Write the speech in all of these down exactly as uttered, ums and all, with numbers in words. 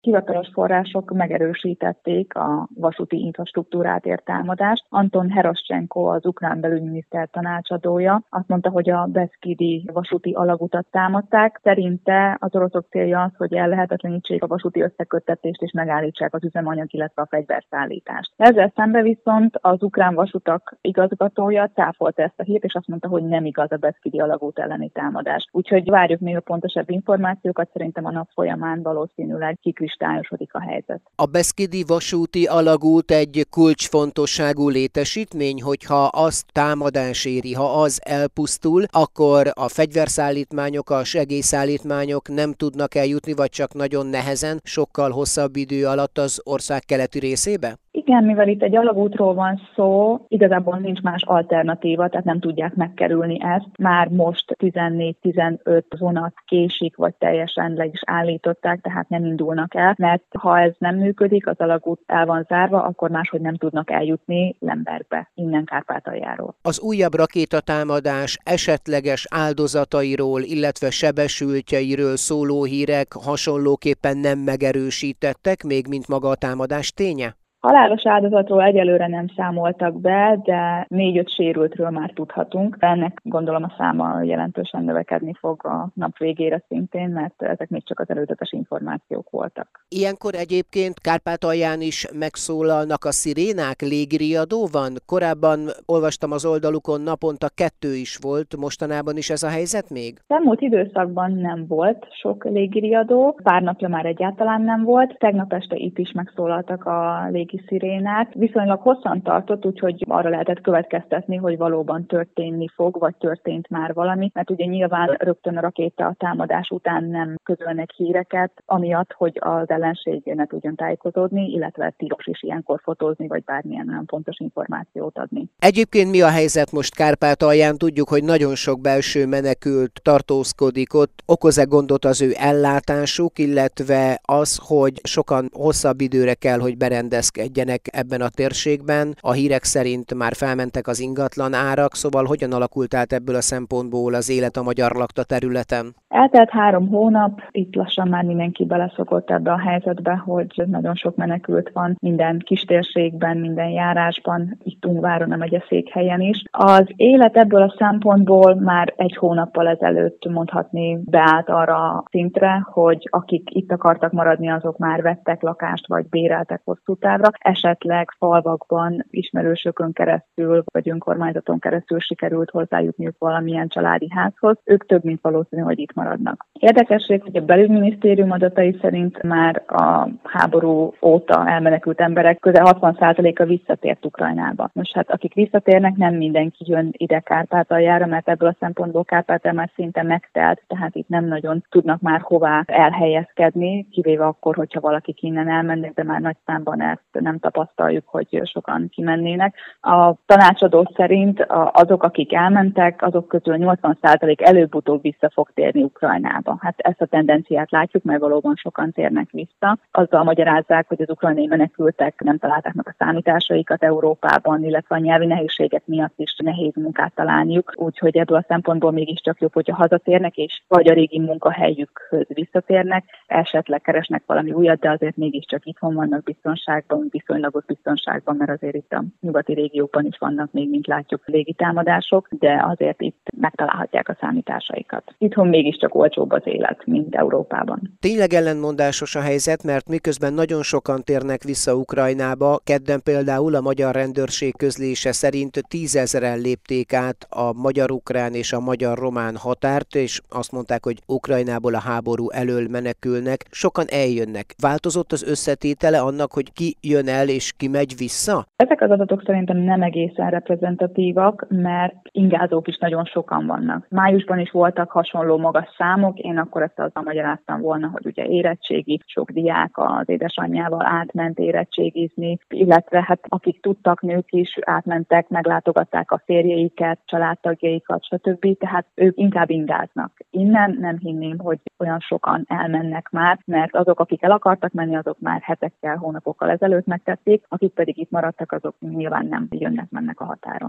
Hivatalos források megerősítették a vasúti infrastruktúrát ért támadást. Anton Heroschenko, az ukrán belügyminiszter tanácsadója, azt mondta, hogy a Beszkidi vasúti alagutat támadták. Szerinte az oroszok célja az, hogy ellehetetlenítsék a vasúti összeköttetést és megállítsák az üzemanyag, illetve a fegyverszállítást. Ezzel szemben viszont az ukrán vasutak igazgatója cáfolta ezt a hírt, és azt mondta, hogy nem igaz a Beszkidi alagút elleni támadás. Úgyhogy várjuk még a pontosabb információkat, szerintem a nap folyamán valószínűleg kikristályosodik a helyzet. A Beszkidi vasúti alagút egy kulcsfontosságú létesítmény, hogyha azt támadás éri, ha az elpusztul, akkor a fegyverszállítmányok, a segélyszállítmányok nem tudnak eljutni, vagy csak nagyon nehezen, sokkal hosszabb idő alatt az ország keleti részébe? Igen, mivel itt egy alagútról van szó, igazából nincs más alternatíva, tehát nem tudják megkerülni ezt. Már most tizennégy-tizenöt vonat késik, vagy teljesen le is állították, tehát nem indulnak el, mert ha ez nem működik, az alagút el van zárva, akkor máshogy nem tudnak eljutni Lembergbe, innen Kárpátaljáról. Az újabb rakétatámadás esetleges áldozatairól, illetve sebesültjeiről szóló hírek hasonlóképpen nem megerősítettek, még mint maga a támadás ténye? Halálos áldozatról egyelőre nem számoltak be, de négy-öt sérültről már tudhatunk. Ennek gondolom a száma jelentősen növekedni fog a nap végére szintén, mert ezek még csak az előzetes információk voltak. Ilyenkor egyébként Kárpátalján is megszólalnak a szirénák, légiriadó van? Korábban olvastam az oldalukon, naponta kettő is volt, mostanában is ez a helyzet még? Elmúlt időszakban nem volt sok légiriadó, pár napja már egyáltalán nem volt. Tegnap este itt is megszólaltak a légiriadók, szirénák. Viszonylag hosszan tartott, úgyhogy arra lehetett következtetni, hogy valóban történni fog, vagy történt már valami, mert ugye nyilván rögtön a rakéta támadás után nem közölnek híreket, amiatt, hogy az ellenség ne tudjon tájékozódni, illetve tilos is ilyenkor fotózni, vagy bármilyen olyan pontos információt adni. Egyébként mi a helyzet most Kárpátalján? Tudjuk, hogy nagyon sok belső menekült tartózkodik ott. Okoz-e gondot az ő ellátásuk, illetve az, hogy sokan hosszabb időre kell, hogy berendezkedjenek ebben a térségben. A hírek szerint már felmentek az ingatlan árak, szóval hogyan alakult át ebből a szempontból az élet a magyar lakta területen? Eltelt három hónap, itt lassan már mindenki beleszokott ebbe a helyzetbe, hogy nagyon sok menekült van minden kistérségben, minden járásban, itt Ungváron, a megyeszékhelyen is. Az élet ebből a szempontból már egy hónappal ezelőtt mondhatni beállt arra a szintre, hogy akik itt akartak maradni, azok már vettek lakást, vagy béreltek hosszú távra. Esetleg falvakban ismerősökön keresztül, vagy önkormányzaton keresztül sikerült hozzájutniuk valamilyen családi házhoz. Ők több mint valószínű, hogy itt maradnak. Érdekesség, hogy a belügyminisztérium adatai szerint már a háború óta elmenekült emberek közel hatvan százaléka visszatért Ukrajnába. Most hát akik visszatérnek, nem mindenki jön ide Kárpátaljára, mert ebből a szempontból Kárpátalja már szinte megtelt, tehát itt nem nagyon tudnak már hová elhelyezkedni, kivéve akkor, hogyha valaki innen elmennek, de már nagy számban ezt nem tapasztaljuk, hogy sokan kimennének. A tanácsadó szerint azok, akik elmentek, azok közül nyolcvan százalék előbb-utóbb vissza fog térni Ukrajnába. Hát ezt a tendenciát látjuk, mert valóban sokan térnek vissza. Azzal magyarázzák, hogy az ukrajnai menekültek nem találták meg a számításaikat Európában, illetve a nyelvi nehézségek miatt is nehéz munkát találniuk. Úgyhogy ebből a szempontból mégiscsak jobb, hogyha hazatérnek, és vagy a régi munkahelyükhöz visszatérnek, esetleg keresnek valami újat, de azért mégiscsak itthon vannak biztonságban, viszonylagos biztonságban, mert azért itt a nyugati régióban is vannak még, mint látjuk, légitámadások, de azért itt megtalálhatják a számításaikat. Itthon mégiscsak olcsóbb az élet, mint Európában. Tényleg ellentmondásos a helyzet, mert miközben nagyon sokan térnek vissza Ukrajnába, kedden például a magyar rendőrség közlése szerint tízezren lépték át a magyar-ukrán és a magyar-román határt, és azt mondták, hogy Ukrajnából a háború elől menekülnek. Sokan eljönnek. Változott az összetétele annak, hogy ki jön el és ki megy vissza? Ezek az adatok szerintem nem egészen reprezentatívak, mert ingázók is nagyon sokan vannak. Májusban is voltak hasonló magas számok, én akkor ezt azzal magyaráztam volna, hogy ugye érettségi, sok diák az édesanyjával átment érettségizni, illetve hát akik tudtak, nők is átmentek, meglátogatták a férjeiket, családtagjaikat, stb. Tehát ők inkább ingáznak. Innen nem hinném, hogy olyan sokan elmennek már, mert azok, akik el akartak menni, azok már hetekkel, hónapokkal ezelőtt megtették, akik pedig itt maradtak, azok nyilván nem jönnek, mennek a határon.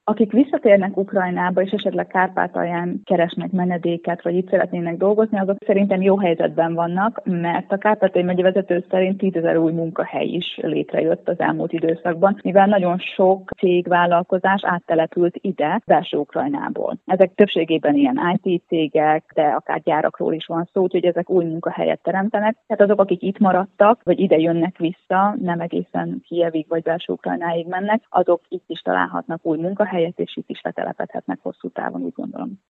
Akik visszatérnek Ukrajnába, és esetleg Kárpátalján keresnek menedéket, vagy itt szeretnének dolgozni, azok szerintem jó helyzetben vannak, mert a Kárpátaljai megyevezető szerint tízezer új munkahely is létrejött az elmúlt időszakban, mivel nagyon sok cég, vállalkozás áttelepült ide, belső Ukrajnából. Ezek többségében ilyen i té cégek, de akár gyárakról is van szó, úgyhogy ezek új munkahelyet teremtenek. Tehát azok, akik itt maradtak, vagy ide jönnek vissza, nem egészen Kijevig vagy belső Ukrajnáig mennek, azok itt is találhatnak új munkahelyet, és itt is letelepedhetnek hosszú távon, úgy gondolom.